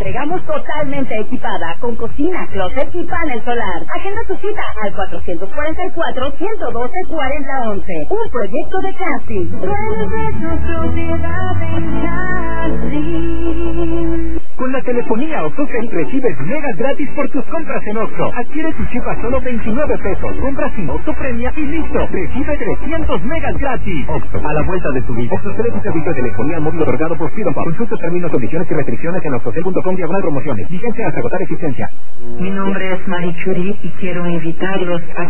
entregamos totalmente equipada, con cocina, closet y panel solar. Agenda tu cita al 444-112-4011. Un proyecto de Casi. Con la telefonía OXXO recibes megas gratis por tus compras en OXXO. Adquiere tu chip a solo 29 pesos. Compras sin OXXO Premia y listo. Recibe 300 megas gratis. OXXO, a la vuelta de tu vida. OXXO es un servicio de telefonía móvil otorgado por Freedom Pop. Consulta términos, condiciones y restricciones en oxxocel.com/promociones. Vigencia hasta agotar existencia. Mi nombre es Marie Curie y quiero invitarlos a